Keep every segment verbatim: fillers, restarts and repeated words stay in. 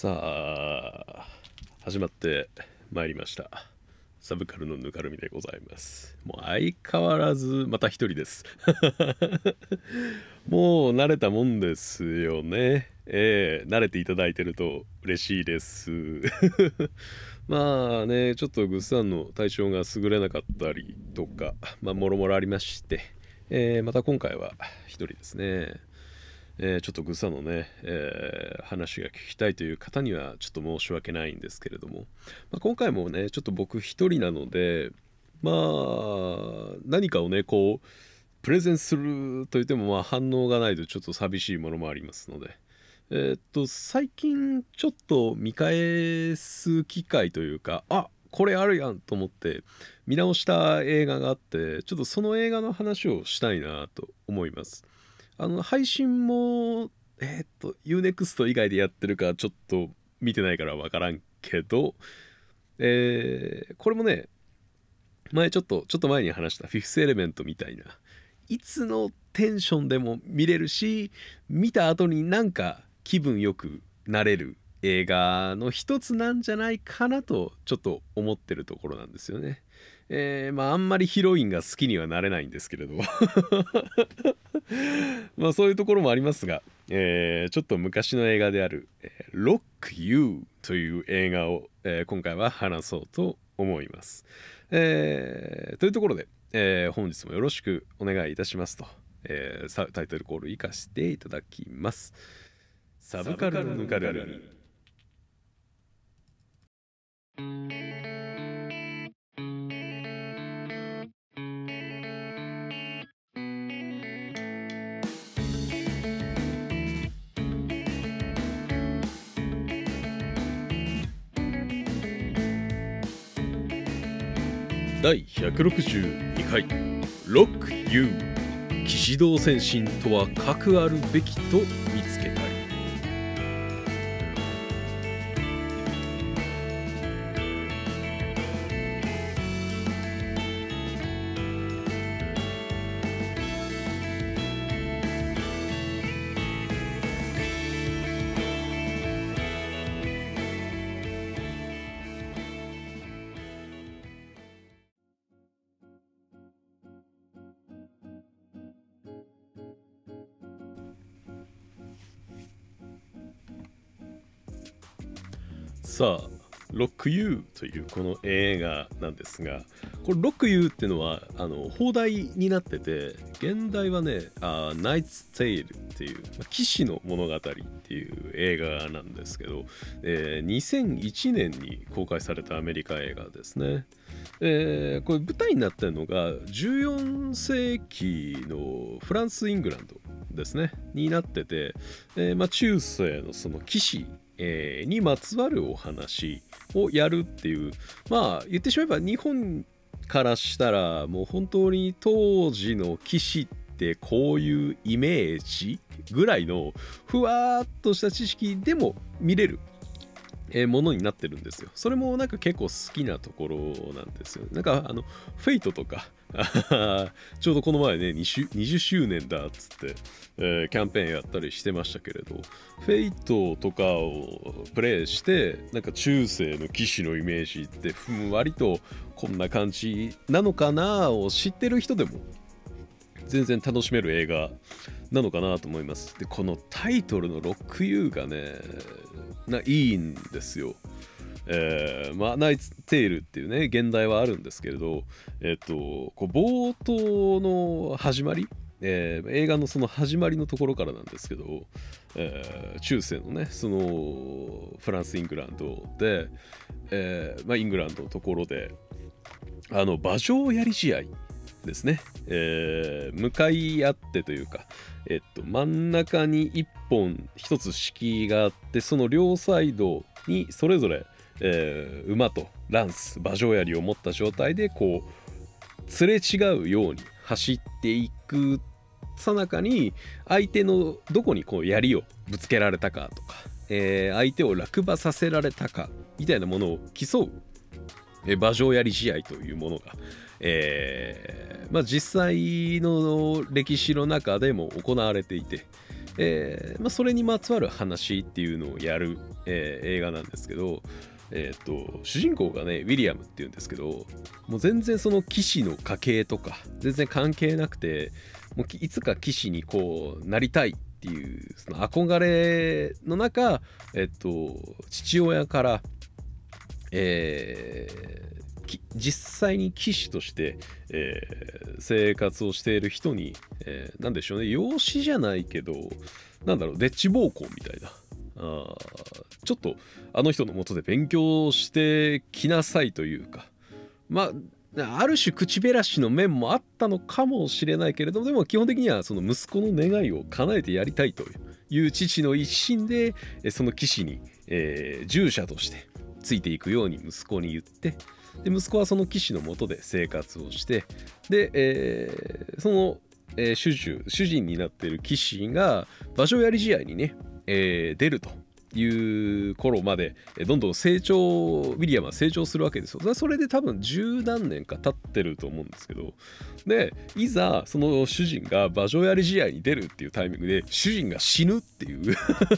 さあ始まってまいりました。サブカルのぬかるみでございます。もう相変わらずまた一人ですもう慣れたもんですよね。ええ慣れていただいてると嬉しいですまあね、ちょっとぐっさんの体調が優れなかったりとか、まあもろもろありまして、えーまた今回は一人ですね。えーちょっとぐさのね、えー話が聞きたいという方にはちょっと申し訳ないんですけれども、まあ、今回もねちょっと僕一人なので、まあ何かをねこうプレゼンするといってもまあ反応がないとちょっと寂しいものもありますので、えーっと最近ちょっと見返す機会というか、あこれあるやんと思って見直した映画があって、ちょっとその映画の話をしたいなと思います。あの配信もえーっと ユーネクスト 以外でやってるかちょっと見てないから分からんけど、えーこれもね前ちょっとちょっと前に話したフィフスエレメントみたいないつのテンションでも見れるし、見た後になんか気分よくなれる映画の一つなんじゃないかなとちょっと思ってるところなんですよね。えーまああんまりヒロインが好きにはなれないんですけれどまあそういうところもありますが、えーちょっと昔の映画である「えー Lock You」という映画を、えー今回は話そうと思います。えーというところで、えー本日もよろしくお願いいたしますと、えーさタイトルコール行かせていただきます。サブカルのぬかるみ。だいひゃくろくじゅうにかいロック ユー 騎士道戦神とは格あるべきと見つけたり。さあロック ユー というこの映画なんですが、これロック ユー っていうのはあの邦題になってて、現代はねあナイツ・テイルっていう、まあ、騎士の物語っていう映画なんですけど、えーにせんいちねんに公開されたアメリカ映画ですね。えーこれ舞台になってるのがじゅうよんせいきのフランス・イングランドですねになってて、えーまあ、中世のその騎士えーにまつわるお話をやるっていう、まあ言ってしまえば日本からしたらもう本当に当時の騎士ってこういうイメージぐらいのふわーっとした知識でも見れるえーものになってるんですよ。それもなんか結構好きなところなんですよ。なんかあのフェイトとかちょうどこの前ねにじゅうしゅうねんだっつって、えーキャンペーンやったりしてましたけれど、フェイトとかをプレイしてなんか中世の騎士のイメージってふんわりとこんな感じなのかなを知ってる人でも全然楽しめる映画なのかなと思います。でこのタイトルのロック ユー がねないいんですよ。えー、まあナイツ・テイルっていうね現代はあるんですけれど、えっとこう冒頭の始まり、えー映画のその始まりのところからなんですけど、えー中世のねそのフランス・イングランドで、えーまあ、イングランドのところであの馬上やり試合ですね、えー向かい合ってというか、えっと、真ん中に一本一つ敷居があって、その両サイドにそれぞれ、えー馬とランス馬上槍を持った状態でこうすれ違うように走っていくさなかに、相手のどこにこう槍をぶつけられたかとか、えー相手を落馬させられたかみたいなものを競うえ馬上槍試合というものが、えーまあ、実際の歴史の中でも行われていて、 えーまあ、それにまつわる話っていうのをやる、えー映画なんですけど、えー、と主人公がねウィリアムっていうんですけど、もう全然その騎士の家系とか全然関係なくて、もういつか騎士にこうなりたいっていうその憧れの中、えっと父親から、えー実際に騎士として、えー生活をしている人に、えーなんでしょうね、養子じゃないけど、なんだろう、でっち奉公みたいな、あーちょっとあの人のもとで勉強してきなさいというか、まあある種口減らしの面もあったのかもしれないけれども、でも基本的にはその息子の願いを叶えてやりたいという父の一心で、えその騎士に、えー従者としてついていくように息子に言って、で息子はその騎士の下で生活をして、で、えーその、えー主従主人になっている騎士が馬上槍試合にね、えー出るという頃までえーどんどん成長、ウィリアムは成長するわけですよ。それで多分十何年か経ってると思うんですけど、でいざその主人が馬上槍試合に出るっていうタイミングで主人が死ぬっていう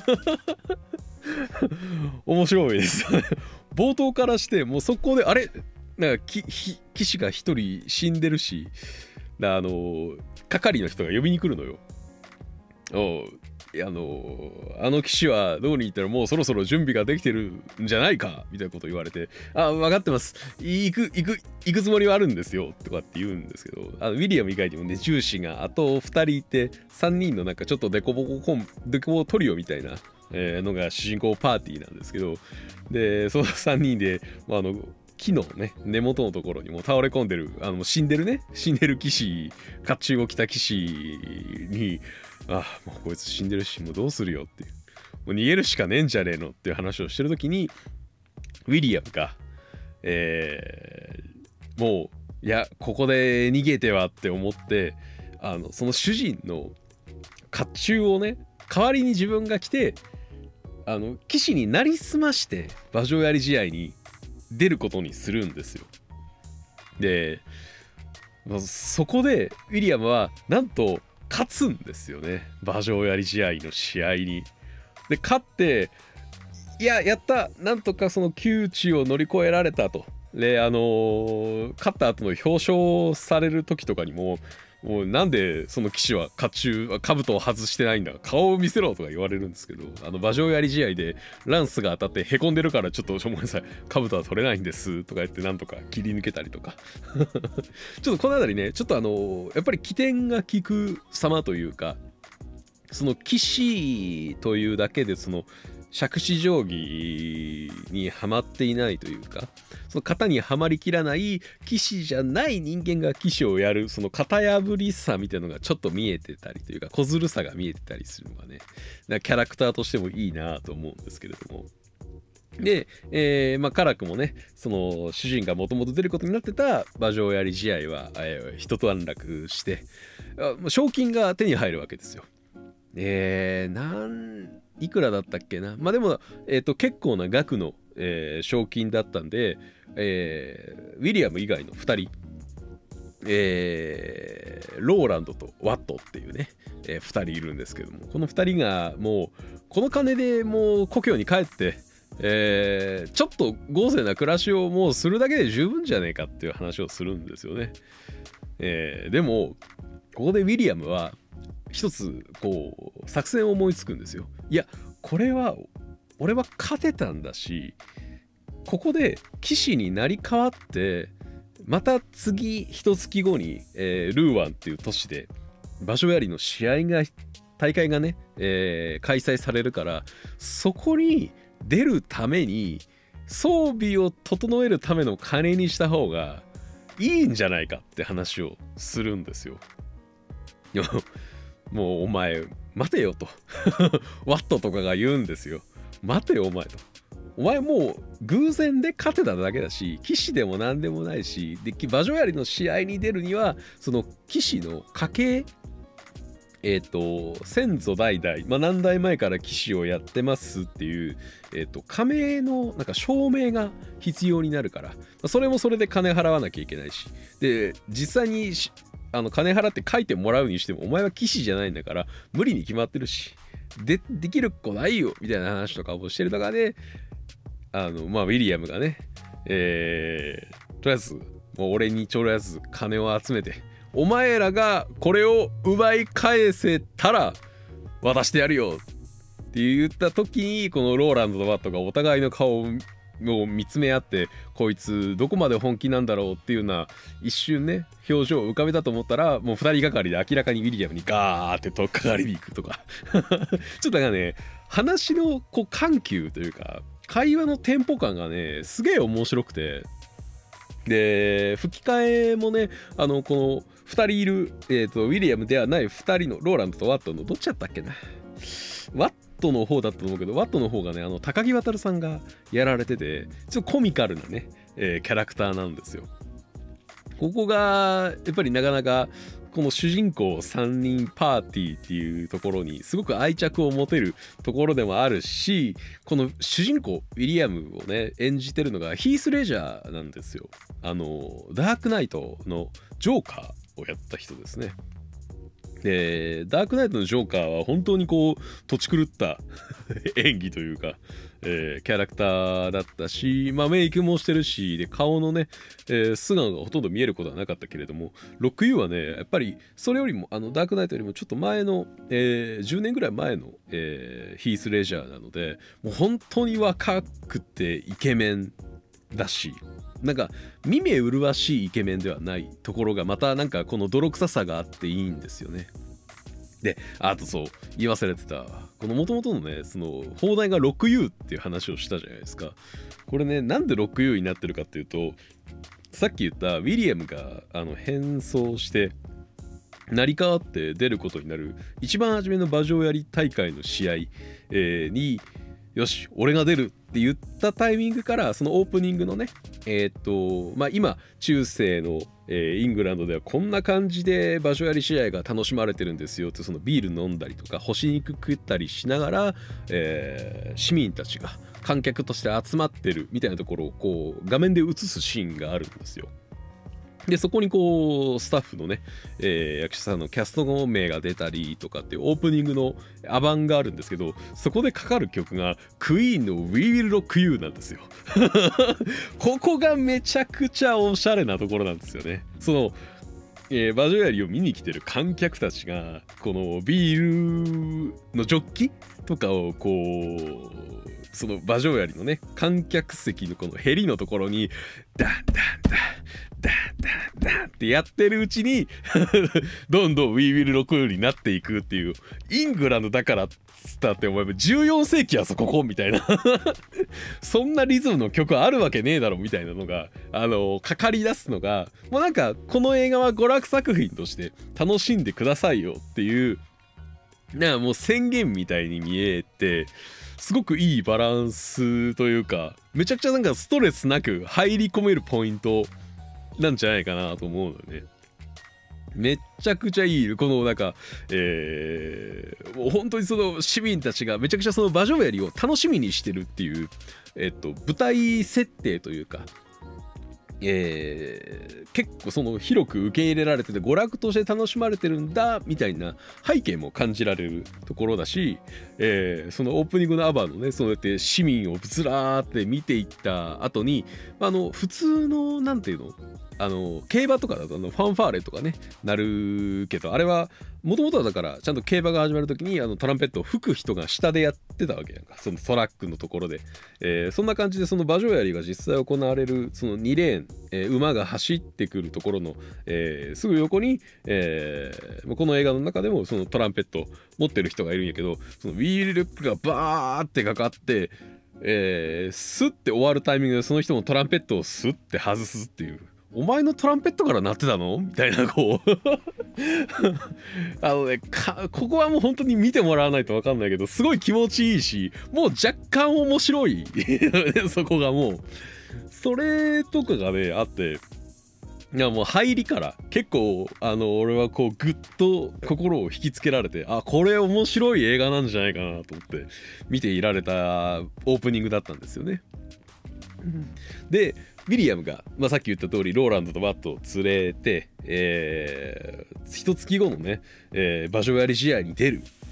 面白いですよね。冒頭からしてもう速攻であれなんか騎士が一人死んでるし、あの係の人が呼びに来るのよ。おうあのあの騎士はどこに行ったらもうそろそろ準備ができてるんじゃないかみたいなこと言われて、あ分かってます、行く行く行くつもりはあるんですよとかって言うんですけど、あのウィリアム以外にもね従士があとふたりいて、さんにんのなんかちょっとデコボココンデコボコトリオみたいな、えーのが主人公パーティーなんですけど、でそのさんにんで、まあ、あの木のね根元のところにもう倒れ込んでる、あの死んでるね死んでる騎士、甲冑を着た騎士に、あもうこいつ死んでるしもうどうするよっていう、もう逃げるしかねえんじゃねえのっていう話をしてる時に、ウィリアムが、えーもういやここで逃げてはって思って、あのその主人の甲冑をね代わりに自分が着て、あの騎士になりすまして馬上槍試合に出ることにするんですよ。で、まあ、そこでウィリアムはなんと勝つんですよね、馬上槍試合の試合に。で勝って、いややった、なんとかその窮地を乗り越えられたと。であのー勝った後の表彰される時とかにも、もうなんでその騎士は甲冑兜を外してないんだ、顔を見せろとか言われるんですけど、あの馬上槍試合でランスが当たってへこんでるからちょっとごめんなさい兜は取れないんですとか言ってなんとか切り抜けたりとかちょっとこのあたりね、ちょっとあのやっぱり起点が効く様というか、その騎士というだけでその杓子定規にはまっていないというか、その型にはまりきらない騎士じゃない人間が騎士をやるその型破りさみたいなのがちょっと見えてたりというか、小ずるさが見えてたりするのがね、なんかキャラクターとしてもいいなと思うんですけれども。で、えー、まあ辛くもね、その主人がもともと出ることになってた馬上槍試合は、えー、一段落して、あ賞金が手に入るわけですよ。えー、なんいくらだったっけな、まあでも、えー、と結構な額の、えー賞金だったんで、えーウィリアム以外のふたり、えーローランドとワットっていうね、えーふたりいるんですけども、このふたりがもうこの金でもう故郷に帰って、えーちょっと豪勢な暮らしをもうするだけで十分じゃねえかっていう話をするんですよね。えーでもここでウィリアムは一つこう作戦を思いつくんですよ。いやこれは俺は勝てたんだし、ここで騎士になり変わってまた次一月後に、えールーワンっていう都市で馬上槍の試合が大会がね、えー開催されるから、そこに出るために装備を整えるための金にした方がいいんじゃないかって話をするんですよ。いやもうお前待てよとワットとかが言うんですよ。待てよお前と。お前もう偶然で勝てただけだし、騎士でも何でもないし、で馬上槍の試合に出るにはその騎士の家系、えっ、と先祖代々、まあ、何代前から騎士をやってますっていう、えっ、と加盟のなんか証明が必要になるから、まあ、それもそれで金払わなきゃいけないし、で実際にあの金払って書いてもらうにしてもお前は騎士じゃないんだから無理に決まってるし、 でできる子ないよみたいな話とかをしてる中で、あのまあウィリアムがね、えー、とりあえずもう俺にとりあえず金を集めて、お前らがこれを奪い返せたら渡してやるよって言った時に、このローランドとバットがお互いの顔を見つめ合って、こいつどこまで本気なんだろうっていうような一瞬ね表情を浮かべたと思ったら、もうふたりがかりで明らかにウィリアムにガーってとっかかりに行くとかちょっとなんかね、話のこう緩急というか会話のテンポ感がねすげえ面白くて、で吹き替えもね、あのこのふたりいる、えーとウィリアムではないふたりのローランドとワットのどっちだったっけな、ワットの方だったと思うけど、ワットの方がね、あの高木渉さんがやられてて、ちょっとコミカルなね、えー、キャラクターなんですよ。ここがやっぱりなかなかこの主人公さんにんパーティーっていうところにすごく愛着を持てるところでもあるし、この主人公ウィリアムをね演じてるのがヒース・レジャーなんですよ。あのダークナイトのジョーカーをやった人ですね。でダークナイトのジョーカーは本当にこう土地狂った演技というか、えー、キャラクターだったし、まあ、メイクもしてるし、で顔のね、えー、素顔がほとんど見えることはなかったけれども、ロック U はねやっぱりそれよりもあのダークナイトよりもちょっと前の、えー、じゅうねんぐらい前の、えー、ヒース・レジャーなので、もう本当に若くてイケメンだし、なんか見目麗しいイケメンではないところがまたなんかこの泥臭さがあっていいんですよね。で、あとそう言い忘れてた、この元々のねその放題が ロック ユー っていう話をしたじゃないですか。これねなんで ロック ユー になってるかっていうと、さっき言ったウィリアムがあの変装して成り代わって出ることになる一番初めの馬上やり大会の試合、えー、によし俺が出るって言ったタイミングから、そのオープニングのねえー、っとまあ今中世の、えー、イングランドではこんな感じで馬上やり試合が楽しまれてるんですよって、そのビール飲んだりとか干し肉食ったりしながら、えー、市民たちが観客として集まってるみたいなところをこう画面で映すシーンがあるんですよ。でそこにこうスタッフのね、えー、役者さんのキャスト名が出たりとかっていうオープニングのアバンがあるんですけど、そこでかかる曲がクイーンの We Will Rock You なんですよここがめちゃくちゃおしゃれなところなんですよね。そのえー、馬上やりを見に来てる観客たちがこのビールのジョッキとかをこうその馬上やりのね観客席のこのヘリのところにダンダンダンダンダンダンってやってるうちにどんどん We Will Rock You になっていくっていう、イングランドだからっつったってお前じゅうよん世紀はそここみたいなそんなリズムの曲あるわけねえだろみたいなのがあのかかり出すのが、もうなんかこの映画は娯楽作品として楽しんでくださいよっていうなんかもう宣言みたいに見えて、すごくいいバランスというか、めちゃくちゃなんかストレスなく入り込めるポイントなんじゃないかなと思うのよね。めっちゃくちゃいいこのなんか、えー、もう本当にその市民たちがめちゃくちゃその馬上やりを楽しみにしてるっていう、えっと、舞台設定というか、えー、結構その広く受け入れられてて娯楽として楽しまれてるんだみたいな背景も感じられるところだし、えー、そのオープニングのアバのねそうやって市民をずらーって見ていった後に、あの普通のなんていうのあの競馬とかだとあのファンファーレとかねなるけど、あれはもともとはだからちゃんと競馬が始まる時にあのトランペットを吹く人が下でやってたわけやんか、そのトラックのところで、えー、そんな感じでその馬上やりが実際行われるそのにレーン、えー、馬が走ってくるところの、えー、すぐ横に、えー、この映画の中でもそのトランペット持ってる人がいるんやけど、そのウィールルップがバーってかかってえー、スッて終わるタイミングでその人もトランペットをスッて外すっていう、お前のトランペットから鳴ってたのみたいなこうあのねかここはもう本当に見てもらわないと分かんないけどすごい気持ちいいし、もう若干面白いそこがもうそれとかがねあって、いやもう入りから結構あの俺はこうグッと心を引きつけられて、あこれ面白い映画なんじゃないかなと思って見ていられたオープニングだったんですよね。でウィリアムが、まあ、さっき言った通りローランドとバットを連れて、えー、一月後のね、えー、馬上やり試合に出る、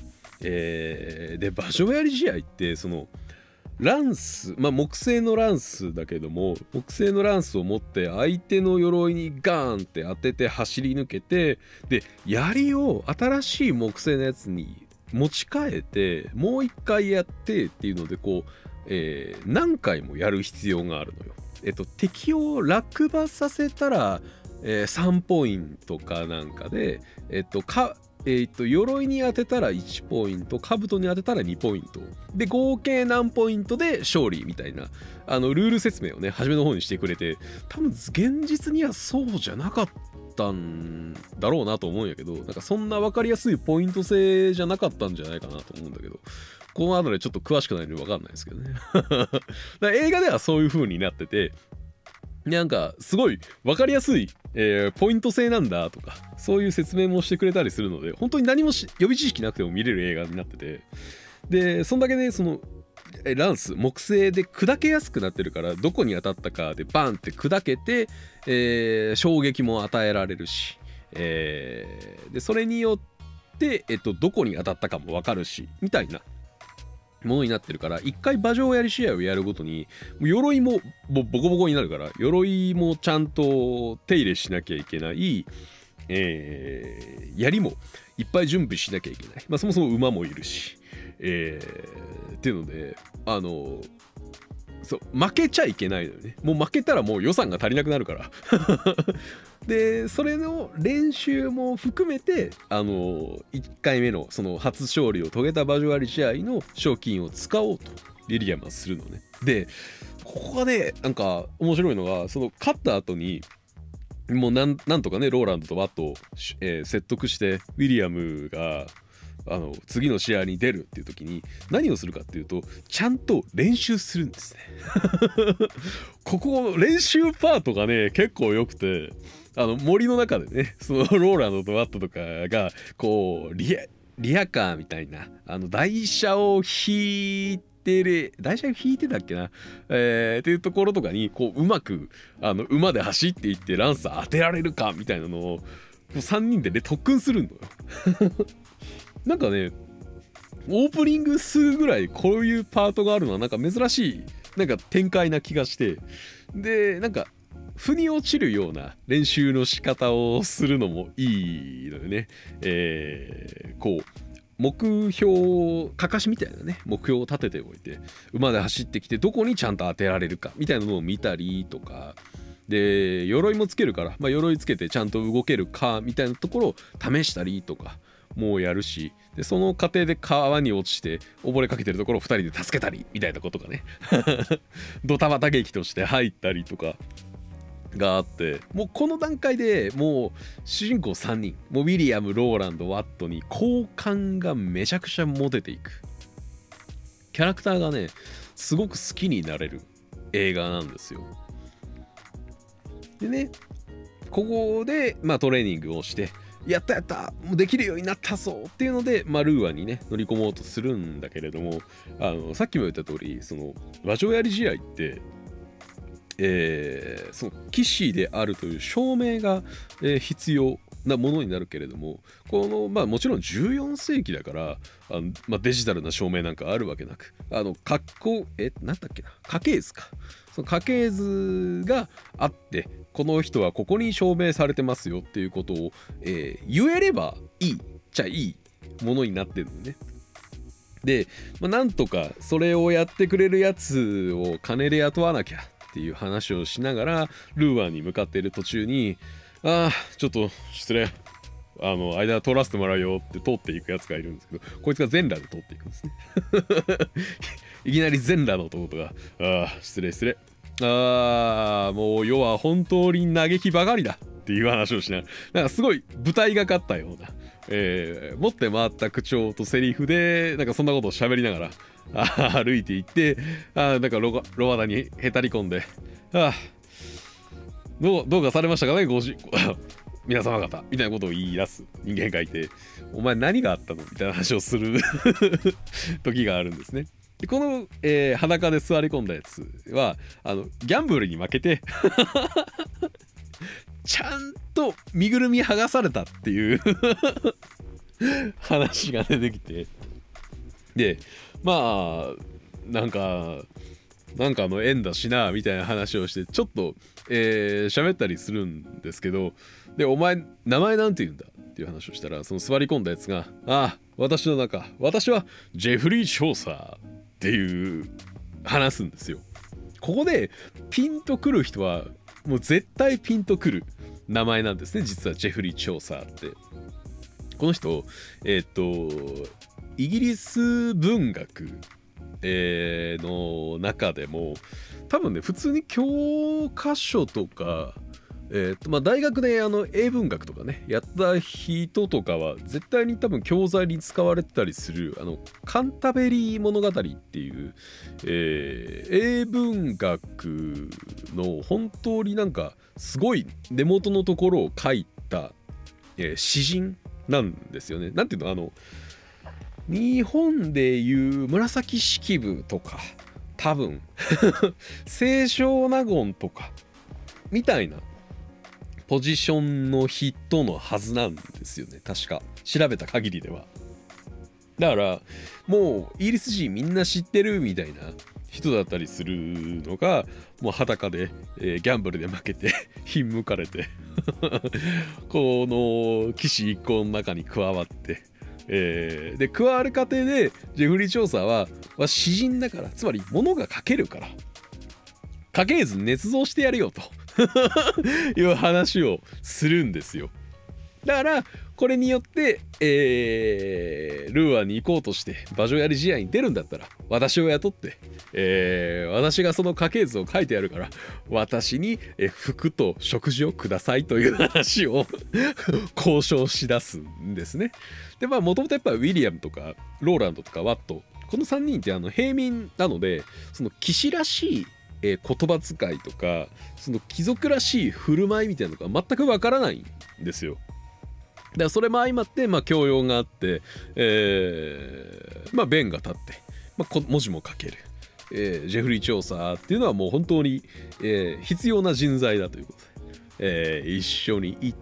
えー、で馬上槍試合ってそのランス、まあ木製のランスだけども、木製のランスを持って相手の鎧にガーンって当てて走り抜けて、で槍を新しい木製のやつに持ち替えてもう一回やってっていうのでこう、えー、何回もやる必要があるのよ。えっと敵を落馬させたら、えー、さんポイントかなんかで、えっとかえー、と鎧に当てたらいちポイント、兜に当てたらにポイントで合計何ポイントで勝利みたいなあのルール説明をね初めの方にしてくれて、多分現実にはそうじゃなかったんだろうなと思うんやけど、なんかそんな分かりやすいポイント制じゃなかったんじゃないかなと思うんだけど、このあたりちょっと詳しくないので分かんないですけどねだから映画ではそういう風になってて、なんかすごい分かりやすい、えー、ポイント制なんだとかそういう説明もしてくれたりするので、本当に何もし予備知識なくても見れる映画になってて、でそんだけねそのランス木製で砕けやすくなってるから、どこに当たったかでバンって砕けて、えー、衝撃も与えられるし、えー、でそれによって、えっと、どこに当たったかも分かるしみたいなものになってるから、一回馬上槍試合をやるごとに鎧もボコボコになるから、鎧もちゃんと手入れしなきゃいけない、えー、槍もいっぱい準備しなきゃいけない、まあ、そもそも馬もいるし、えー、っていうのであのそう負けちゃいけないのよね。もう負けたらもう予算が足りなくなるからでそれの練習も含めてあのいっかいめのその初勝利を遂げた馬上槍試合の賞金を使おうとウィリアムはするのね。でここがねなんか面白いのが、その勝った後にもうなんなんとかねローランドとワットを、えー、説得してウィリアムがあの次の試合に出るっていう時に何をするかっていうと、ちゃんと練習するんですねここ練習パートがね結構良くて、あの森の中でねそのローランドとワットとかがこうリアリアカーみたいなあの台車を引いてる台車を引いてたっけな、えー、っていうところとかにこううまくあの馬で走っていってランサー当てられるかみたいなのをさんにんでね特訓するのよなんかねオープニング数ぐらいこういうパートがあるのはなんか珍しいなんか展開な気がして、でなんか腑に落ちるような練習の仕方をするのもいいのよね。えー、こう目標かかしみたいなね目標を立てておいて馬で走ってきてどこにちゃんと当てられるかみたいなのを見たりとかで、鎧もつけるから、まあ、鎧つけてちゃんと動けるかみたいなところを試したりとかもうやるし、でその過程で川に落ちて溺れかけてるところをふたりで助けたりみたいなことがねドタバタ劇として入ったりとかがあって、もうこの段階でもう主人公さんにんもうウィリアム、ローランド、ワットに好感がめちゃくちゃ持てていくキャラクターがねすごく好きになれる映画なんですよ。でねここでまあトレーニングをしてやったやったもうできるようになったぞっていうので、まあ、ルーアにね乗り込もうとするんだけれども、あのさっきも言った通りその馬上槍試合って、えー、その騎士であるという証明が、えー、必要なものになるけれども、このまあもちろんじゅうよん世紀だからあの、まあ、デジタルな証明なんかあるわけなく、あの格好えなんだっけな家系図かその家系図があってこの人はここに証明されてますよっていうことを、えー、言えればいいじゃいいものになってるのね。で、まあ、なんとかそれをやってくれるやつを金で雇わなきゃっていう話をしながらルーアンに向かっている途中に、あーちょっと失礼あの間通らせてもらうよって通っていくやつがいるんですけど、こいつが全裸で通っていくんですねいきなり全裸の弟があー失礼失礼あーもう世は本当に嘆きばかりだっていう話をしながら、なんかすごい舞台がかったような、えー、持って回った口調とセリフでなんかそんなことを喋りながら歩いていって、あなんかロロワダにへたり込んで、あどうどうかされましたかねごじ皆様方みたいなことを言い出す人間がいて、お前何があったのみたいな話をする時があるんですね。でこの、えー、裸で座り込んだやつはあのギャンブルに負けてちゃんと身ぐるみ剥がされたっていう話が出てきて、 でまあなんかなんかの縁だしなみたいな話をしてちょっとえー、喋ったりするんですけど、でお前名前なんて言うんだっていう話をしたら、その座り込んだやつが「ああ私の中私はジェフリー・チョーサー」っていう話すんですよ。ここでピンとくる人はもう絶対ピンとくる名前なんですね、実はジェフリー・チョーサーって。この人えー、っとイギリス文学、えー、の中でも多分ね普通に教科書とか、えーとまあ、大学であの英文学とかねやった人とかは絶対に多分教材に使われてたりするあのカンタベリー物語っていう、えー、英文学の本当になんかすごい根元のところを書いた、えー、詩人なんですよね。なんていうの、あの日本でいう紫式部とか多分清少納言とかみたいなポジションの人のはずなんですよね、確か調べた限りでは。だからもうイギリス人みんな知ってるみたいな人だったりするのが、もう裸で、えー、ギャンブルで負けてひんむかれてこの騎士一行の中に加わって、えー、で加わる過程でジェフリー・チョーサーは、は詩人だから、つまり物が書けるから家系図捏造してやるよという話をするんですよ。だからこれによって、えー、ルーアンに行こうとして馬上やり試合に出るんだったら私を雇って、えー、私がその家系図を書いてやるから私に服と食事をくださいという話を交渉しだすんですね。でまあもともとやっぱウィリアムとかローランドとかワット、このさんにんってあの平民なので、その騎士らしいえー、言葉遣いとかその貴族らしい振る舞いみたいなのが全くわからないんですよ。だからそれも相まって、まあ、教養があって、えー、まあ弁が立って、まあ、文字も書ける、えー、ジェフリー・チョーサーっていうのはもう本当に、えー、必要な人材だということで、えー、一緒に行って、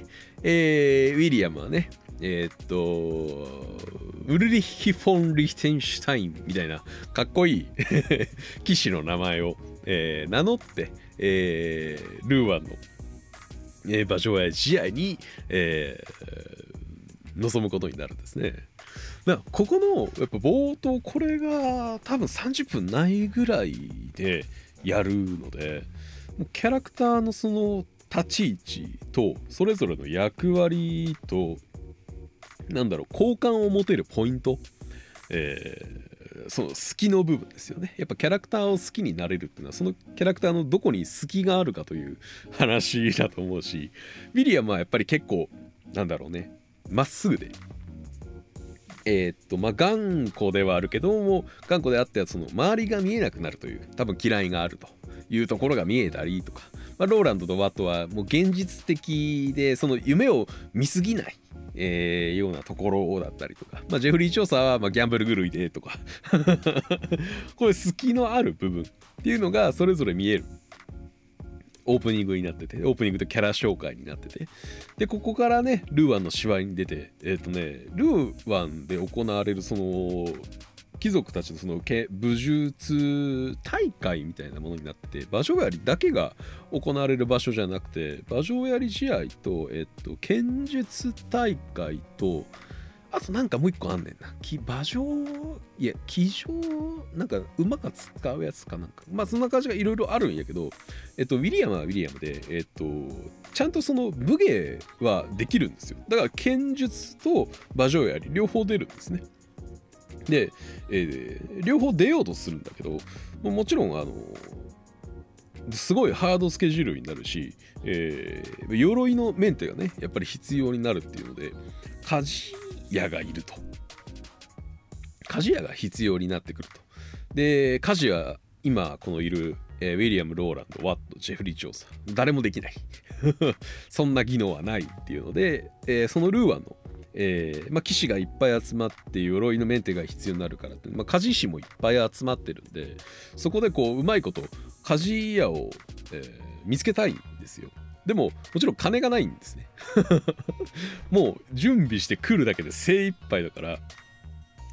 えー、ウィリアムはねえー、っとウルリッヒ・フォン・リヒテンシュタインみたいなかっこいい騎士の名前を、えー、名乗って、えー、ルーアンの、えー、馬上や試合に、えー、臨むことになるんですね。だからここのやっぱ冒頭これが多分さんじゅっぷんないぐらいでやるので、もうキャラクターのその立ち位置とそれぞれの役割となんだろう好感を持てるポイント、えー、その好きの部分ですよね。やっぱキャラクターを好きになれるっていうのはそのキャラクターのどこに好きがあるかという話だと思うし、ウィリアムはやっぱり結構なんだろうねまっすぐでえー、っとまあ頑固ではあるけども頑固であってはその周りが見えなくなるという多分嫌いがあるというところが見えたりとか、まあ、ローランドとワットはもう現実的でその夢を見すぎないえー、ようなところだったりとか、まあ、ジェフリー・チョーサーはまあギャンブル狂いでとかこれ好きのある部分っていうのがそれぞれ見えるオープニングになってて、オープニングとキャラ紹介になってて、でここからねルーアンの芝居に出て、えっ、ー、とねルーアンで行われるその貴族たちのその武術大会みたいなものになってて、馬上やりだけが行われる場所じゃなくて馬上やり試合と、えっと、剣術大会とあとなんかもう一個あんねんな、馬上いや騎乗なんか馬が使うやつかなんか、まあそんな感じがいろいろあるんやけど、えっとウィリアムはウィリアムでえっとちゃんとその武芸はできるんですよ。だから剣術と馬上やり両方出るんですね。で、えー、両方出ようとするんだけど も, もちろんあのすごいハードスケジュールになるし、えー、鎧のメンテがねやっぱり必要になるっていうので鍛冶屋がいると鍛冶屋が必要になってくると。で鍛冶屋今このいる、えー、ウィリアム・ローランド、ワット、ジェフリー・チョーサー誰もできないそんな技能はないっていうので、えー、そのルーアンのえーまあ、騎士がいっぱい集まって鎧のメンテが必要になるからって、まあ、鍛冶師もいっぱい集まってるんでそこでこううまいこと鍛冶屋を、えー、見つけたいんですよ。でももちろん金がないんですねもう準備して来るだけで精一杯だから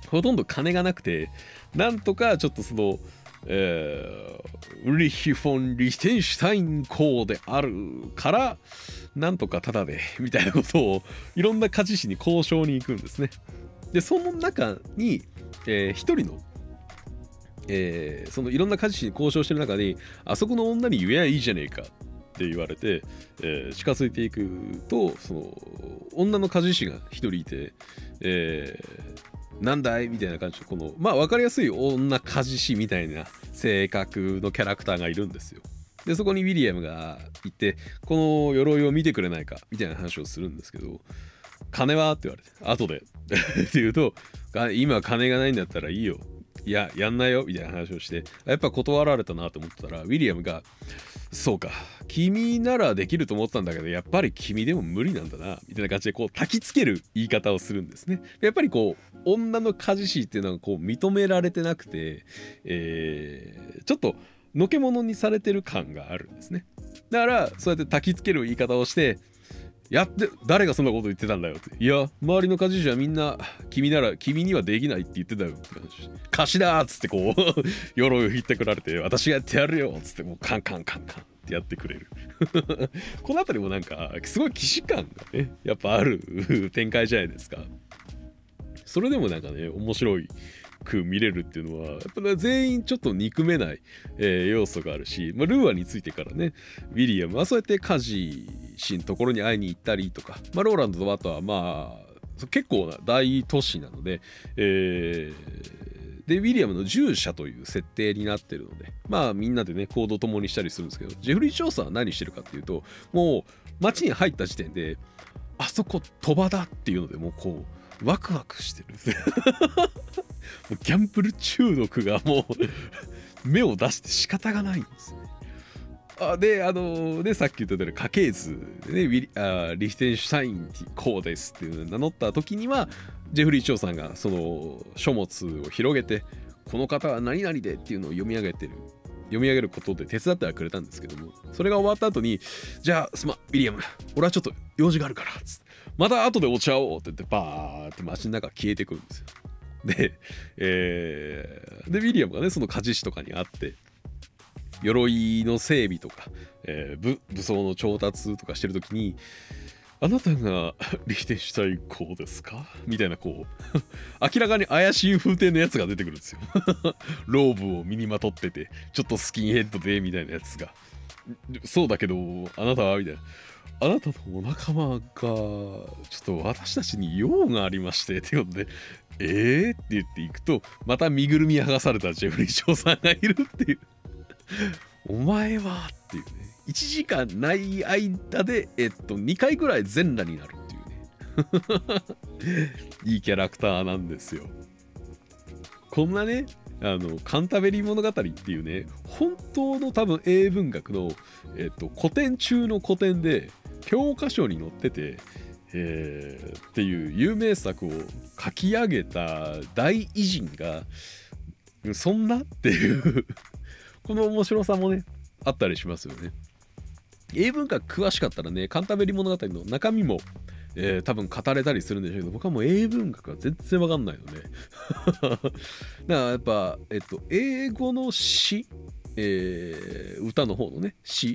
ほとんど金がなくて、なんとかちょっとその、えー、リヒフォン・リヒテンシュタイン公であるからなんとかタダでみたいなことをいろんな鍛冶師に交渉に行くんですね。でその中に、えー、一人の、えー、そのいろんな鍛冶師に交渉してる中に、あそこの女に言えばいいじゃねえかって言われて、えー、近づいていくと、その女の鍛冶師が一人いて、えー、なんだいみたいな感じで、このまあ分かりやすい女鍛冶師みたいな性格のキャラクターがいるんですよ。でそこにウィリアムが行って、この鎧を見てくれないかみたいな話をするんですけど、金はって言われて、後でって言うと、今金がないんだったらいいよ、いややんないよみたいな話をして、やっぱ断られたなと思ってたら、ウィリアムが、そうか、君ならできると思ったんだけど、やっぱり君でも無理なんだなみたいな感じで、こう焚きつける言い方をするんですね。やっぱりこう女の鍛冶師っていうのがこう認められてなくて、えー、ちょっとのけ者にされてる感があるんですね。だからそうやって焚きつける言い方をして、やって誰がそんなこと言ってたんだよって、いや周りの鍛冶師はみんな君なら君にはできないって言ってたよって話、貸しだーっつってこう鎧を引ってくられて、私がやってやるよっつってもうカンカンカンカンってやってくれるこのあたりもなんかすごい既視感がねやっぱある展開じゃないですか。それでもなんかね面白いく見れるっていうのは、やっぱ、ね、全員ちょっと憎めない、えー、要素があるし、まあ、ルーアについてからねウィリアムはそうやってカジ氏のところに会いに行ったりとか、まあ、ローランドとバトはまあ結構な大都市なので、えー、でウィリアムの従者という設定になってるので、まあみんなでね行動共にしたりするんですけど、ジェフリー・チョーサーは何してるかっていうと、もう街に入った時点であそこ鳥羽だっていうので、もうこうワクワクしてるもうギャンブル中毒がもう目を出して仕方がないんですね。あで、あのね、さっき言ったように家系図でね、ウィリあリヒテンシュタインこうですっていうのを名乗った時には、ジェフリー・チョーさんがその書物を広げて、この方は何々でっていうのを読み上げてる読み上げることで手伝ってはくれたんですけども、それが終わった後に、じゃあすまんウィリアム、俺はちょっと用事があるからつって、また後でお茶をって言ってバーって街の中消えてくるんですよ。で、えー、でウィリアムがねその鍛冶師とかに会って、鎧の整備とか、えー、武, 武装の調達とかしてるときに、あなたがリヒテンシュタイン公ですかみたいな、こう明らかに怪しい風景のやつが出てくるんですよローブを身にまとってて、ちょっとスキンヘッドでみたいなやつが、そうだけどあなたはみたいな、あなたのお仲間がちょっと私たちに用がありましてってことで、えーって言っていくと、また身ぐるみ剥がされたジェフリー・ショーさんがいるっていうお前はっていうね、いちじかんない間で、えっと、にかいぐらい全裸になるっていうねいいキャラクターなんですよ。こんなね、あのカンタベリー物語っていうね、本当の多分英文学の、えっと、古典中の古典で教科書に載ってて、えー、っていう有名作を書き上げた大偉人がそんなっていうこの面白さもねあったりしますよね。英文学詳しかったらね、カンタベリー物語の中身も、えー、多分語れたりするんでしょうけど、僕はもう英文学は全然わかんないのでだからやっぱ、えっと、英語の詩、えー、歌の方のね詩、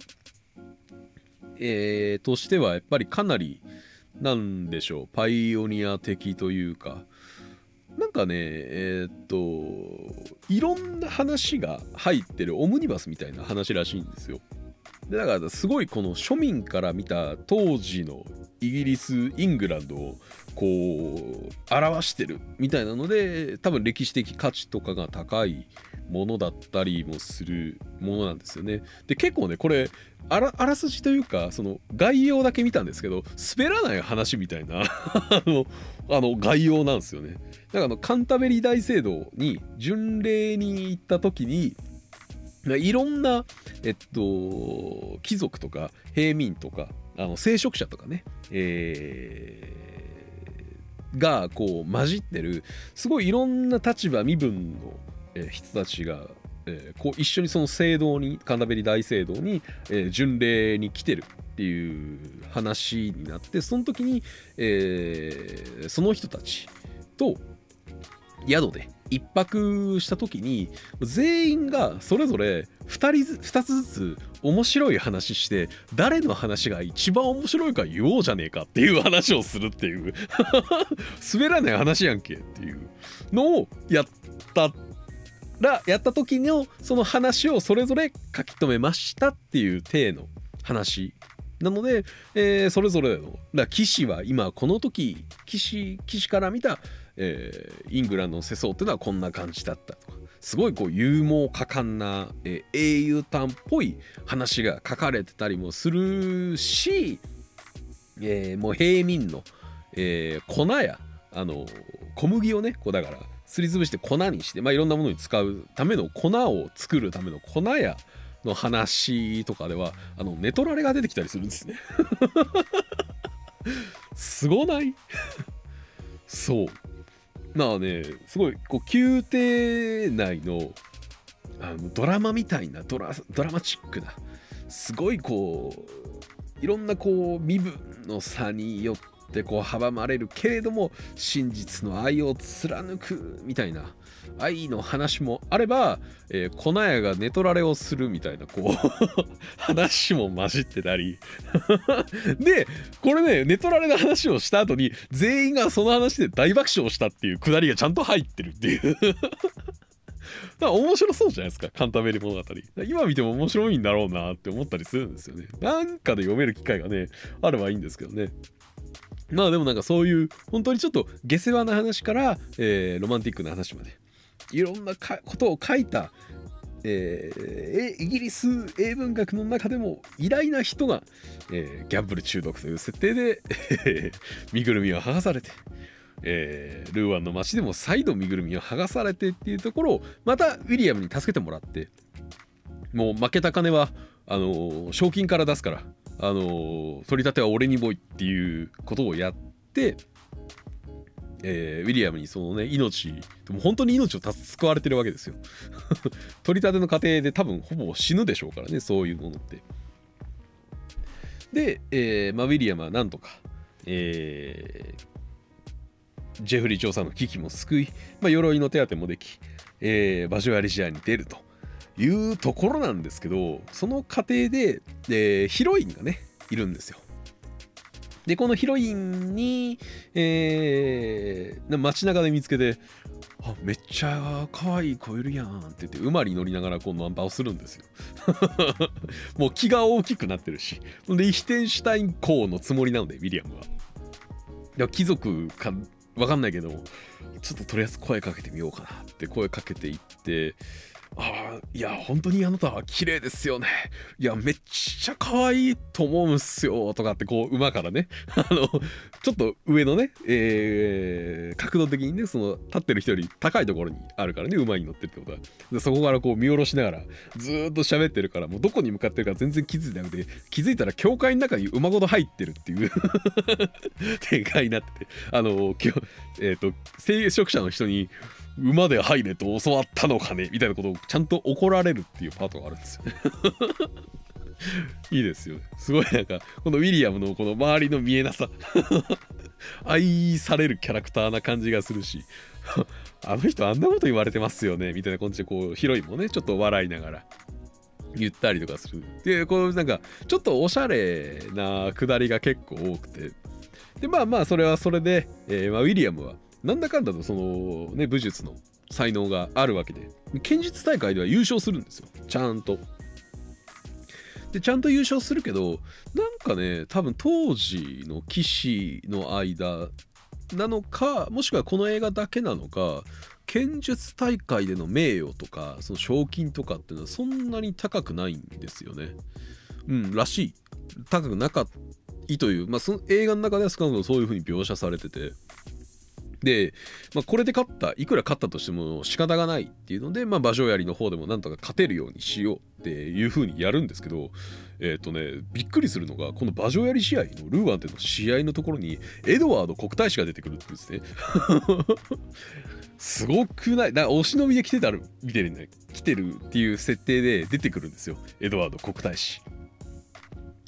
えー、としてはやっぱりかなりなんでしょう、パイオニア的というか、なんかね、えー、っといろんな話が入ってるオムニバスみたいな話らしいんですよ。でだからすごいこの庶民から見た当時のイギリスイングランドをこう表してるみたいなので、多分歴史的価値とかが高いものだったりもするものなんですよね。で結構ねこれあ ら, あらすじというかその概要だけ見たんですけど、滑らない話みたいなあのあの概要なんですよね。だからあのカンタベリー大聖堂に巡礼に行った時に、いろんな、えっと、貴族とか平民とかあの聖職者とかね、えー、がこう混じってる、すごいいろんな立場身分の、えー、人たちが、えー、こう一緒にその聖堂に、カンタベリ大聖堂に、えー、巡礼に来てるっていう話になって、その時に、えー、その人たちと宿で一泊した時に全員がそれぞれふたりずふたつずつ面白い話して誰の話が一番面白いか言おうじゃねえかっていう話をするっていう滑らない話やんけっていうのをやったらやった時のその話をそれぞれ書き留めましたっていう体の話なので、えー、それぞれのだから騎士は今この時騎士騎士から見た、えー、イングランドの世相っていうのはこんな感じだったとかすごいこう勇猛果敢な、えー、英雄譚っぽい話が書かれてたりもするし、えー、もう平民の、えー、粉やあの小麦をねこうだからすりつぶして粉にして、まあ、いろんなものに使うための粉を作るための粉やの話とかではあのネトラレが出てきたりするんですねすごないそうまあねすごいこう宮廷内のあのドラマみたいなドラドラマチックなすごいこういろんなこう身分の差によってこう阻まれるけれども真実の愛を貫くみたいな愛の話もあれば、えー、粉屋がネトラレをするみたいなこう話も混じってたりでこれねネトラレの話をした後に全員がその話で大爆笑したっていうくだりがちゃんと入ってるっていうだから面白そうじゃないですかカンタベリ物語今見ても面白いんだろうなって思ったりするんですよねなんかで読める機会がねあればいいんですけどねまあでもなんかそういう本当にちょっと下世話な話から、えー、ロマンティックな話までいろんなことを書いた、えー、イギリス英文学の中でも偉大な人が、えー、ギャンブル中毒という設定で身ぐるみを剥がされて、えー、ルーワンの街でも再度身ぐるみを剥がされてっていうところをまたウィリアムに助けてもらってもう負けた金はあのー、賞金から出すからあのー、取り立ては俺にもいっていうことをやってえー、ウィリアムにそのね命でも本当に命を救われてるわけですよ取り立ての過程で多分ほぼ死ぬでしょうからねそういうものってで、えーまあ、ウィリアムはなんとか、えー、ジェフリー調査の危機も救い、まあ、鎧の手当てもでき、えー、バジョアリジアに出るというところなんですけどその過程で、えー、ヒロインがねいるんですよでこのヒロインに、えー、街中で見つけてあめっちゃ可愛い子いるやんって言って馬に乗りながらこうナンパをするんですよもう気が大きくなってるしでリヒテンシュタイン公のつもりなのでウィリアムはいや貴族か分かんないけどちょっととりあえず声かけてみようかなって声かけていってあいや本当にあなたは綺麗ですよねいやめっちゃ可愛いと思うんすよとかってこう馬からねあのちょっと上のね、えー、角度的にねその立ってる人より高いところにあるからね馬に乗ってるってことはでそこからこう見下ろしながらずーっと喋ってるからもうどこに向かってるか全然気づいてなくて気づいたら教会の中に馬ごと入ってるっていう展開になっててあの今日えっ、ー、と聖職者の人に馬で入れと教わったのかねみたいなことをちゃんと怒られるっていうパートがあるんですよいいですよねすごいなんかこのウィリアムのこの周りの見えなさ愛されるキャラクターな感じがするしあの人あんなこと言われてますよねみたいな感じでこうヒロインもねちょっと笑いながら言ったりとかするでこうなんかちょっとおしゃれなくだりが結構多くてでまあまあそれはそれで、えーまあ、ウィリアムはなんだかんだとそのね武術の才能があるわけで剣術大会では優勝するんですよちゃんとでちゃんと優勝するけどなんかね多分当時の騎士の間なのかもしくはこの映画だけなのか剣術大会での名誉とかその賞金とかっていうのはそんなに高くないんですよねうんらしい高くなかったというまあその映画の中では少なくともそういう風に描写されててで、まあ、これで勝ったいくら勝ったとしても仕方がないっていうので、まあ、馬上槍の方でもなんとか勝てるようにしようっていう風にやるんですけどえっとねびっくりするのがこの馬上槍試合のルーアンテの試合のところにエドワード国大使が出てくるってですねすごくないだからお忍びで来てたる見てるね来てるっていう設定で出てくるんですよエドワード国大使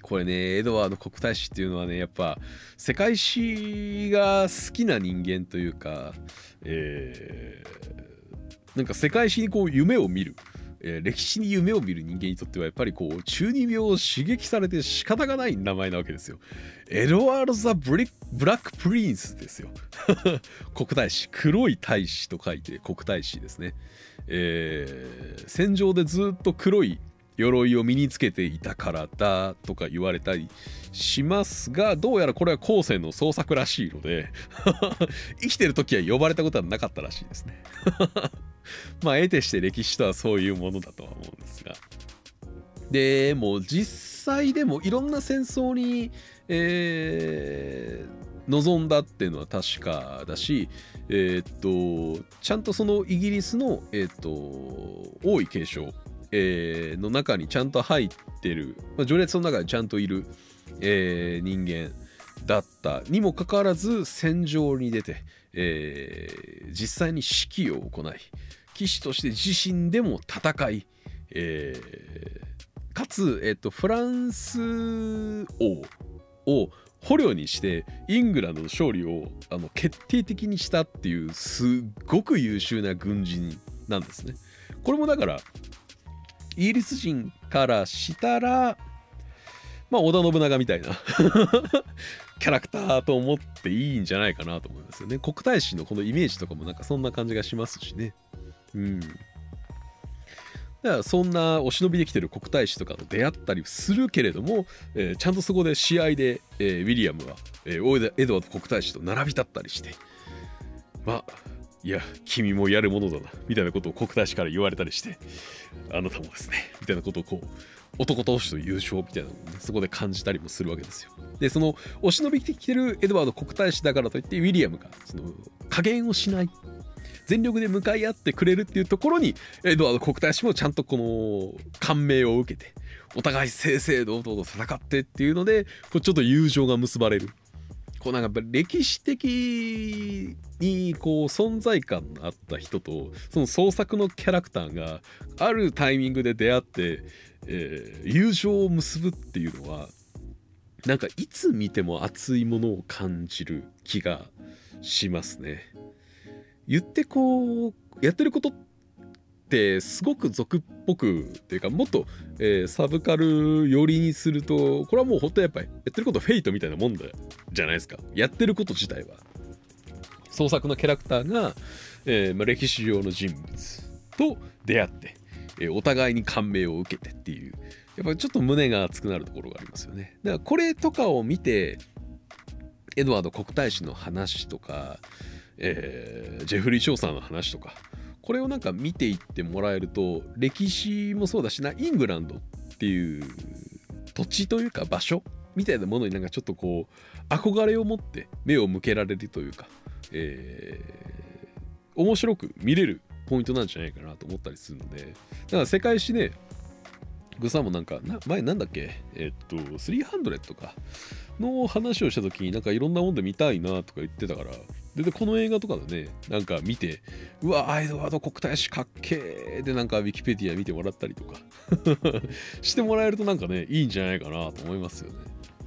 これね、エドワード国太子っていうのはね、やっぱ世界史が好きな人間というか、えー、なんか世界史にこう夢を見る、えー、歴史に夢を見る人間にとってはやっぱりこう中二病を刺激されて仕方がない名前なわけですよ。エドワード・ザ・ブリック・ブラック・プリンスですよ。国太子、黒い大使と書いて国太子ですね。えー、戦場でずっと黒い鎧を身につけていたからだとか言われたりしますが、どうやらこれは後世の創作らしいので生きてる時は呼ばれたことはなかったらしいですね。まあ得てして歴史とはそういうものだとは思うんですが、でも実際でもいろんな戦争に、えー、臨んだっていうのは確かだし、えー、っとちゃんとそのイギリスの、えー、っと王位継承えー、の中にちゃんと入ってる、まあ、序列の中にちゃんといる、えー、人間だったにもかかわらず戦場に出て、えー、実際に指揮を行い騎士として自身でも戦い、えー、かつ、えーと、フランス王を捕虜にしてイングランドの勝利をあの決定的にしたっていうすっごく優秀な軍人なんですね。これもだからイギリス人からしたら、まあ、織田信長みたいなキャラクターと思っていいんじゃないかなと思いますよね。国太子のこのイメージとかもなんかそんな感じがしますしね。うん。だからそんなお忍びできてる国太子とかと出会ったりするけれども、えー、ちゃんとそこで試合で、えー、ウィリアムは、えー、エドワード国太子と並び立ったりして、まあいや君もやるものだなみたいなことを国太子から言われたりして、あなたもですねみたいなことをこう男同士と優勝みたいなのを、ね、そこで感じたりもするわけですよ。でそのお忍びできてるエドワード国太子だからといってウィリアムがその加減をしない全力で向かい合ってくれるっていうところにエドワード国太子もちゃんとこの感銘を受けてお互い正々堂々と戦ってっていうのでこうちょっと友情が結ばれる。こうなんか歴史的にこう存在感のあった人とその創作のキャラクターがあるタイミングで出会って、えー、友情を結ぶっていうのはなんかいつ見ても熱いものを感じる気がしますね。言ってこうやってることってすごく俗っぽくっていうかもっと、えー、サブカル寄りにするとこれはもう本当にやっぱりやってることフェイトみたいなもんだじゃないですか。やってること自体は創作のキャラクターが、えーまあ、歴史上の人物と出会って、えー、お互いに感銘を受けてっていうやっぱりちょっと胸が熱くなるところがありますよね。だからこれとかを見てエドワード国太子の話とか、えー、ジェフリー・チョーサーの話とかこれをなんか見ていってもらえると歴史もそうだしなイングランドっていう土地というか場所みたいなものになんかちょっとこう憧れを持って目を向けられるというか、えー、面白く見れるポイントなんじゃないかなと思ったりするのでだから世界史ねグサもなんかな前なんだっけえー、っとさんびゃくとかの話をした時になんかいろんなもんで見たいなとか言ってたからででこの映画とかでねなんか見てうわエドワード国太子かっけーでなんかウィキペディア見てもらったりとかしてもらえるとなんかねいいんじゃないかなと思いますよね。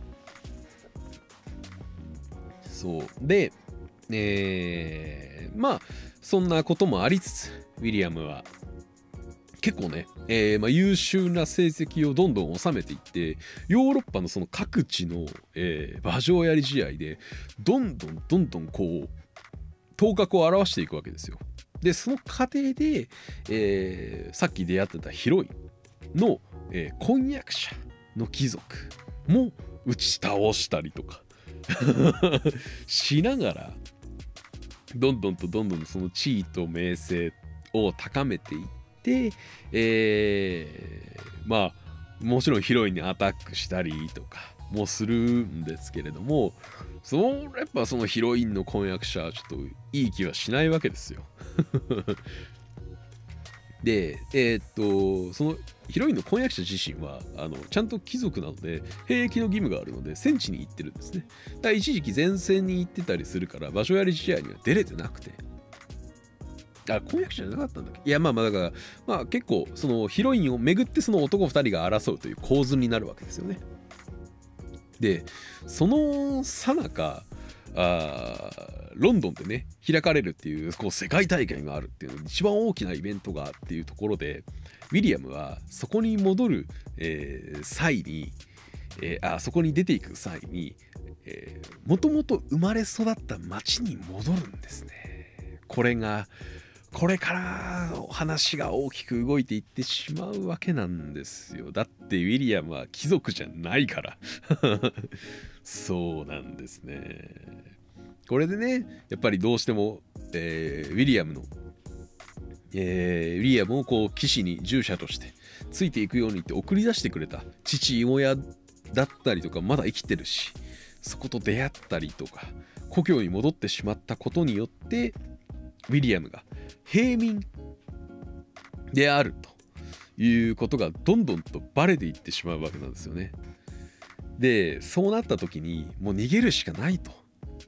そうでえー、まあそんなこともありつつウィリアムは結構ね、えーまあ、優秀な成績をどんどん収めていってヨーロッパのその各地の、えー、馬上やり試合でどんどんどんどんこう頭角を現していくわけですよ。でその過程で、えー、さっき出会ってたヒロインの、えー、婚約者の貴族も打ち倒したりとかしながらどんどんとどんどんその地位と名声を高めていってで、えー、まあもちろんヒロインにアタックしたりとかもするんですけれどもそのやっぱそのヒロインの婚約者はちょっといい気はしないわけですよ。でえー、っとそのヒロインの婚約者自身はあのちゃんと貴族なので兵役の義務があるので戦地に行ってるんですね。だから一時期前線に行ってたりするから場所やり試合には出れてなくてあ婚約者じゃなかったんだっけいやまあまあだからまあ結構そのヒロインをめぐってその男ふたりが争うという構図になるわけですよね。 でその最中あロンドンでね開かれるっていうこう世界大会があるっていう一番大きなイベントがっていうところで、ウィリアムはそこに戻る、えー、際に、えー、あそこに出ていく際にもともと生まれ育った町に戻るんですね。これがこれから話が大きく動いていってしまうわけなんですよ。だってウィリアムは貴族じゃないからそうなんですね。これでねやっぱりどうしても、えー、ウィリアムの、えー、ウィリアムをこう騎士に従者としてついていくようにって送り出してくれた父親だったりとかまだ生きてるし、そこと出会ったりとか故郷に戻ってしまったことによってウィリアムが平民であるということがどんどんとバレていってしまうわけなんですよね。でそうなった時にもう逃げるしかないと、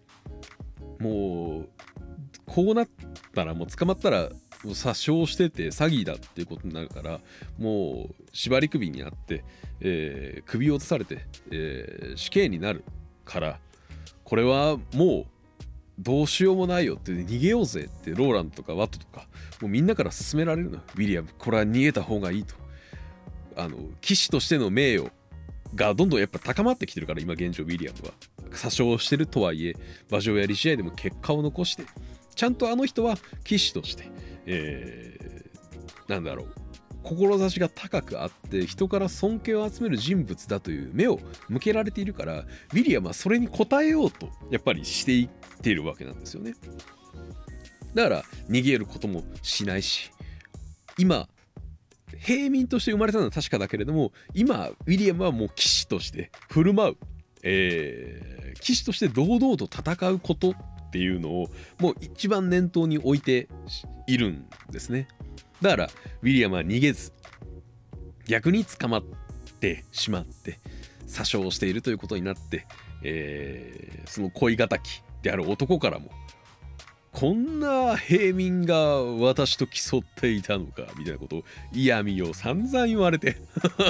もうこうなったらもう捕まったらもう殺傷してて詐欺だっていうことになるから、もう縛り首になって、えー、首を落とされて、えー、死刑になるから、これはもうどうしようもないよって逃げようぜってローランドとかワットとかもうみんなから勧められるの。ウィリアムこれは逃げた方がいいと。あの騎士としての名誉がどんどんやっぱ高まってきてるから、今現状ウィリアムは詐称してるとはいえ馬上やり試合でも結果を残してちゃんとあの人は騎士として、えー、なんだろう志が高くあって人から尊敬を集める人物だという目を向けられているから、ウィリアムはそれに応えようとやっぱりしていっているわけなんですよね。だから逃げることもしないし、今平民として生まれたのは確かだけれども、今ウィリアムはもう騎士として振る舞う、えー、騎士として堂々と戦うことっていうのをもう一番念頭に置いているんですね。だからウィリアムは逃げず逆に捕まってしまって詐称しているということになって、えー、その恋敵である男からもこんな平民が私と競っていたのかみたいなことを嫌味を散々言われて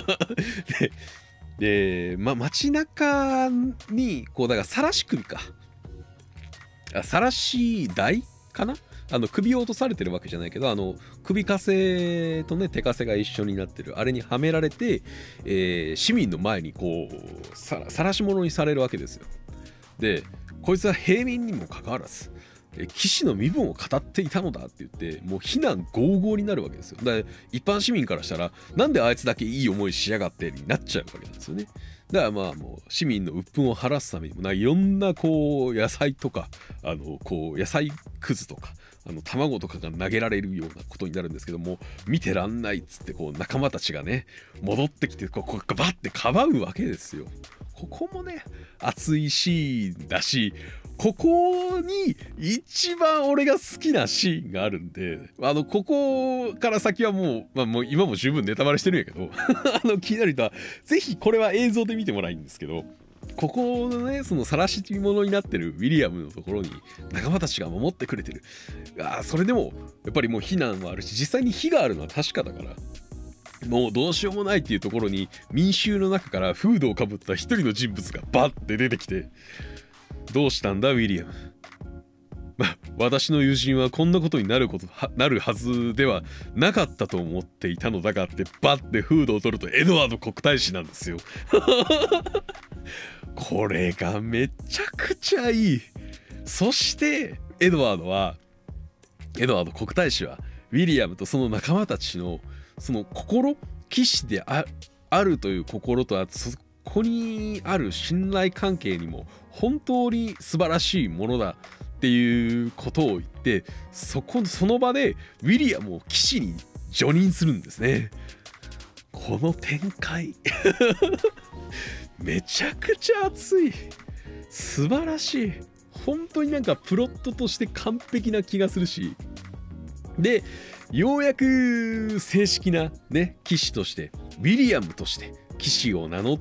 で、でま街中にこうだから晒し首かあ晒し台かな、あの首を落とされてるわけじゃないけど、あの首かせとね手かせが一緒になってるあれにはめられて、えー、市民の前にこうさ晒し者にされるわけですよ。でこいつは平民にもかかわらず騎士の身分を語っていたのだって言ってもう非難合々になるわけですよ。だから一般市民からしたらなんであいつだけいい思いしやがってになっちゃうわけなんですよね。だからまあもう市民の鬱憤を晴らすためにもないろんなこう野菜とかあのこう野菜くずとかあの卵とかが投げられるようなことになるんですけども、見てらんないっつってこう仲間たちがね戻ってきてこうバッてかばうわけですよ。ここもね熱いシーンだし、ここに一番俺が好きなシーンがあるんで、あのここから先はもう、まあ、もう今も十分ネタバレしてるんやけどあの気になる人はぜひこれは映像で見てもらいんですけど、ここのねその晒し者になってるウィリアムのところに仲間たちが守ってくれてる。あそれでもやっぱりもう非難はあるし、実際に火があるのは確かだからもうどうしようもないっていうところに民衆の中からフードをかぶった一人の人物がバッて出てきて、どうしたんだウィリアム、ま、私の友人はこんなことになることはなるはずではなかったと思っていたのだがってバッてフードを取るとエドワード国大使なんですよこれがめちゃくちゃいい。そしてエドワードはエドワード国大使はウィリアムとその仲間たちのその心、騎士で あ, あるという心と、あとそこにある信頼関係にも本当に素晴らしいものだっていうことを言って、そこその場でウィリアムを騎士に叙任するんですね。この展開めちゃくちゃ熱い、素晴らしい、本当になんかプロットとして完璧な気がするし、でようやく正式なね騎士としてウィリアムとして騎士を名乗って、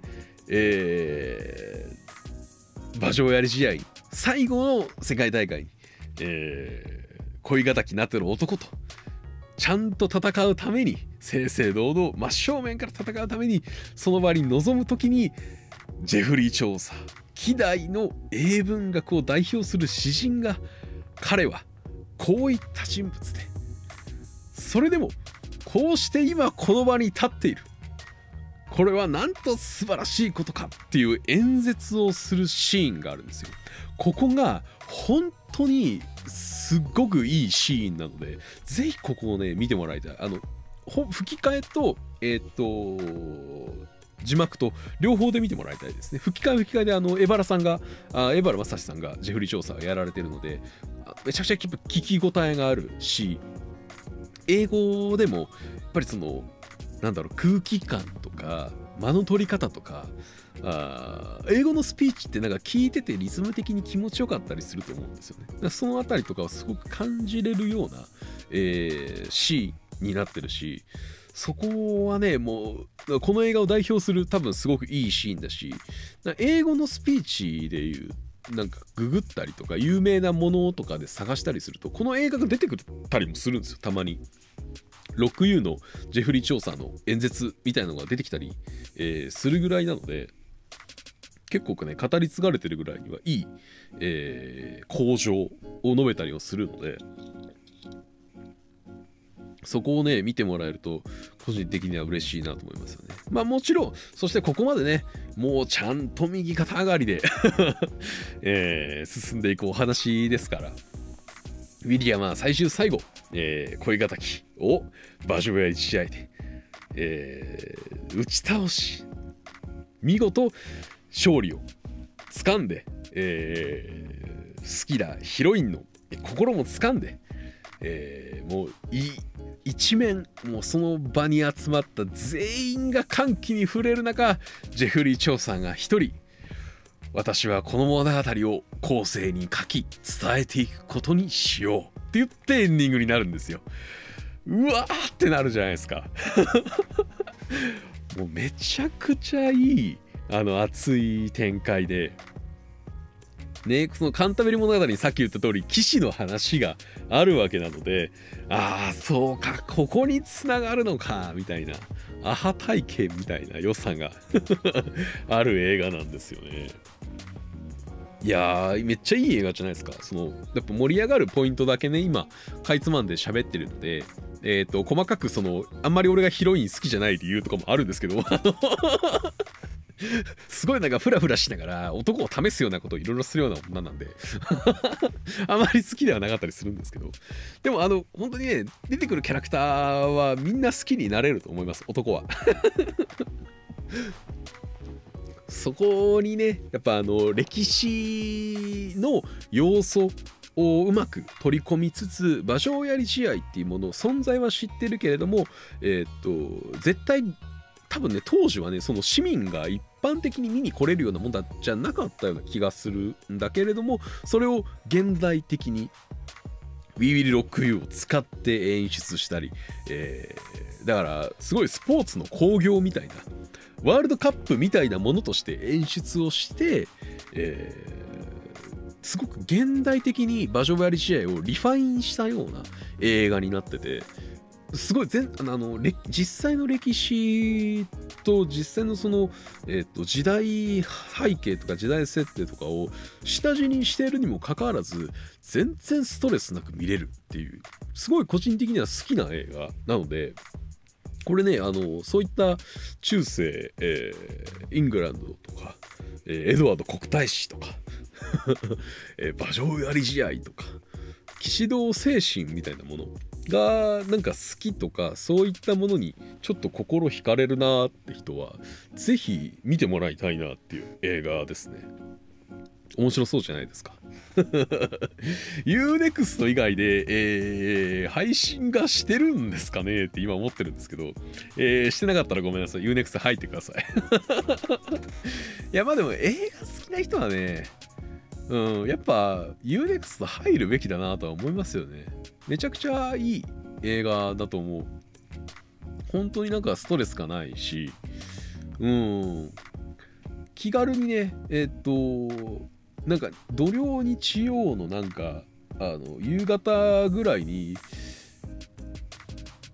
えー、馬上やり試合最後の世界大会に、えー、恋敵なってる男とちゃんと戦うために正々堂々真正面から戦うためにその場に臨む時にジェフリー・チョーサー、希代の英文学を代表する詩人が、彼はこういった人物で、それでもこうして今この場に立っている、これはなんと素晴らしいことかっていう演説をするシーンがあるんですよ。ここが本当にすごくいいシーンなので、ぜひここをね見てもらいたい。あの吹き替えとえー、っと字幕と両方で見てもらいたいですね。吹き替え吹き替えであの江原さんがあ江原正史さんがジェフリー・チョーサーをやられてるので、めちゃくちゃ聞き応えがあるし、英語でもやっぱりそのなんだろう、空気感とか間の取り方とか、あ英語のスピーチってなんか聞いててリズム的に気持ちよかったりすると思うんですよね。だからそのあたりとかをすごく感じれるような、えー、シーンになってるし、そこはねもうこの映画を代表する多分すごくいいシーンだし、英語のスピーチでいうなんかググったりとか有名なものとかで探したりするとこの映画が出てくたりもするんですよ。たまにロック ユー のジェフリー・チョーサーの演説みたいなのが出てきたり、えー、するぐらいなので、結構ね語り継がれてるぐらいにはいい、えー、向上を述べたりをするので、そこをね見てもらえると個人的には嬉しいなと思いますよね。まあもちろん、そしてここまでねもうちゃんと右肩上がりで、えー、進んでいくお話ですから、ウィリアムは最終最後、えー、恋敵を馬上やり試合で、えー、打ち倒し見事勝利を掴んで、えー、好きなヒロインの心も掴んで、えー、もうい一面もうその場に集まった全員が歓喜に触れる中、ジェフリー・チョーサーが一人、私はこの物語を後世に書き伝えていくことにしようって言ってエンディングになるんですよ。うわーってなるじゃないですか。もうめちゃくちゃいいあの熱い展開でね、そのカンタベリ物語にさっき言った通り騎士の話があるわけなので、ああそうかここにつながるのかみたいなアハ体験みたいな良さがある映画なんですよね。いやーめっちゃいい映画じゃないですか。そのやっぱ盛り上がるポイントだけね今かいつまんで喋ってるので、えーと細かくそのあんまり俺がヒロイン好きじゃない理由とかもあるんですけどすごいなんかフラフラしながら男を試すようなことをいろいろするような女なんであまり好きではなかったりするんですけど、でもあの本当にね出てくるキャラクターはみんな好きになれると思います、男は。そこにねやっぱあの歴史の要素をうまく取り込みつつ、馬上やり試合っていうもの存在は知ってるけれども、えー、っと絶対多分ね当時はねその市民が一般的に見に来れるようなもんだじゃなかったような気がするんだけれども、それを現代的に We Will Rock You を使って演出したり、えー、だからすごいスポーツの興行みたいなワールドカップみたいなものとして演出をして、えー、すごく現代的に馬上やり試合をリファインしたような映画になってて、すごい全あの実際の歴史と実際のその、えー、と時代背景とか時代設定とかを下地にしているにもかかわらず全然ストレスなく見れるっていう、すごい個人的には好きな映画なので、これねあのそういった中世、えー、イングランドとか、えー、エドワード皇太子とか、えー、馬上やり試合とか騎士道精神みたいなものがなんか好きとか、そういったものにちょっと心惹かれるなーって人はぜひ見てもらいたいなっていう映画ですね。面白そうじゃないですか。ユーネクスト 以外で、えー、配信がしてるんですかねって今思ってるんですけど、えー、してなかったらごめんなさい。ユーネクスト 入ってください。いやまあでも映画好きな人はね、うん、やっぱ ユーネクスト 入るべきだなとは思いますよね。めちゃくちゃいい映画だと思う。本当になんかストレスがないし、うん、気軽にね、えっと、なんか土曜日曜のなんか、あの、夕方ぐらいに、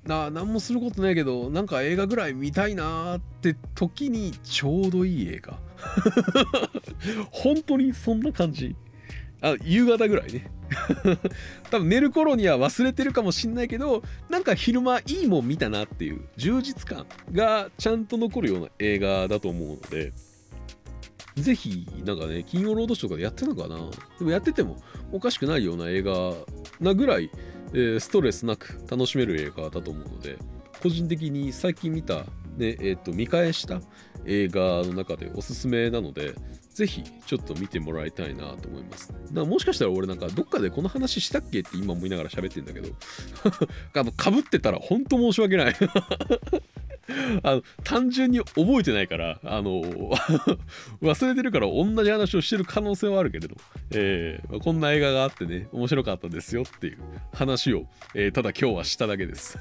な何もすることないけどなんか映画ぐらい見たいなーって時にちょうどいい映画本当にそんな感じ。あ、夕方ぐらいね多分寝る頃には忘れてるかもしんないけど、なんか昼間いいもん見たなっていう充実感がちゃんと残るような映画だと思うので、ぜひなんかね、金曜ロードショーとかでやってるのかな。でもやっててもおかしくないような映画なぐらい、えー、ストレスなく楽しめる映画だと思うので、個人的に最近見た、ねえー、と見返した映画の中でおすすめなので、ぜひちょっと見てもらいたいなと思います。だからもしかしたら俺なんかどっかでこの話したっけって今思いながら喋ってんだけどあのかぶってたら本当申し訳ないあの単純に覚えてないからあの忘れてるから同じ話をしてる可能性はあるけれど、えーまあ、こんな映画があってね面白かったですよっていう話を、えー、ただ今日はしただけです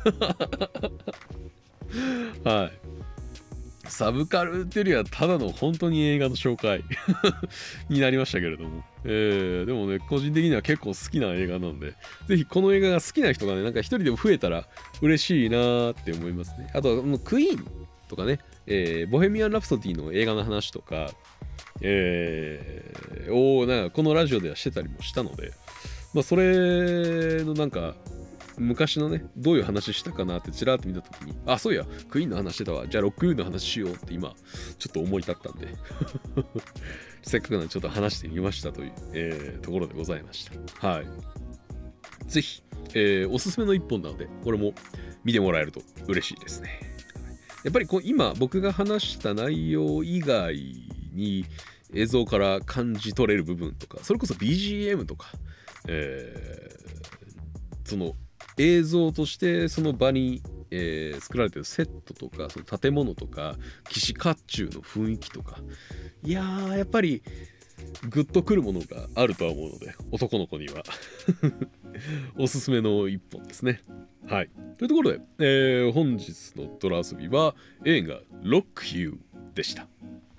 はい。サブカルっていうよりはただの本当に映画の紹介になりましたけれども、えー、でもね個人的には結構好きな映画なんで、ぜひこの映画が好きな人がねなんか一人でも増えたら嬉しいなーって思いますね。あとはクイーンとかね、えー、ボヘミアン・ラプソディの映画の話とか、えー、をなんかこのラジオではしてたりもしたので、まあそれのなんか昔のねどういう話したかなってちらっと見たときに、あ、そういやクイーンの話してたわ、じゃあロックユーの話しようって今ちょっと思い立ったんでせっかくなんでちょっと話してみましたという、えー、ところでございました。はい、ぜひ、えー、おすすめの一本なのでこれも見てもらえると嬉しいですね。やっぱりこう今僕が話した内容以外に映像から感じ取れる部分とか、それこそ ビージーエム とか、えー、その映像としてその場に、えー、作られてるセットとかその建物とか騎士甲冑の雰囲気とか、いやーやっぱりグッとくるものがあるとは思うので男の子にはおすすめの一本ですね。はい、というところで、えー、本日のドラ遊びは映画ロックユーでした。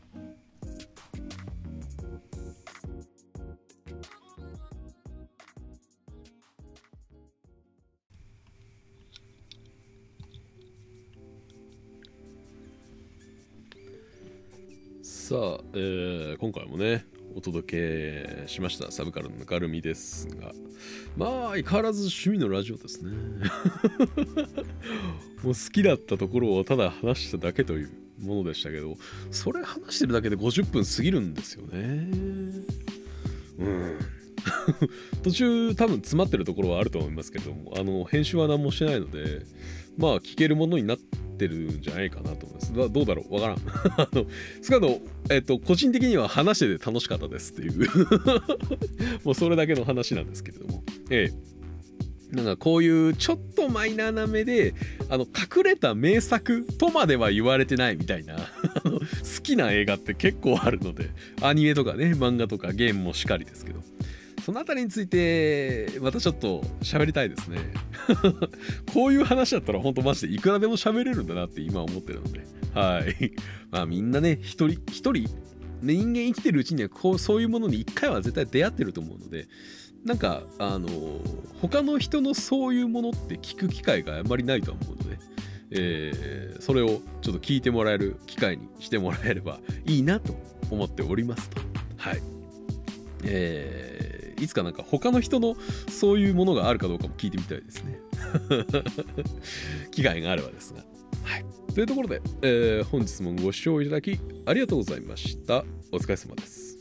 さあ、えー、今回もねお届けしましたサブカルのぬかるみですが、まあ相変わらず趣味のラジオですねもう好きだったところをただ話しただけというものでしたけど、それ話してるだけでごじゅっぷん過ぎるんですよね。うん途中多分詰まってるところはあると思いますけれども、あの編集は何もしてないのでまあ聞けるものになってるんじゃないかなと思います。どうだろうわからんあの少なくとも、えっと、個人的には話してて楽しかったですっていうもうそれだけの話なんですけれども、ええ、なんかこういうちょっとマイナーな目であの隠れた名作とまでは言われてないみたいな好きな映画って結構あるので、アニメとかね漫画とかゲームもしかりですけど、そのあたりについてまたちょっと喋りたいですねこういう話だったら本当マジでいくらでも喋れるんだなって今思ってるので、はいまあみんなね一人一人人間生きてるうちにはこうそういうものに一回は絶対出会ってると思うので、なんかあの他の人のそういうものって聞く機会があんまりないと思うので、えー、それをちょっと聞いてもらえる機会にしてもらえればいいなと思っておりますと。はい、えー、いつかなんか他の人のそういうものがあるかどうかも聞いてみたいですね機会があればですが、はい、というところで、えー、本日もご視聴いただきありがとうございました。お疲れ様です。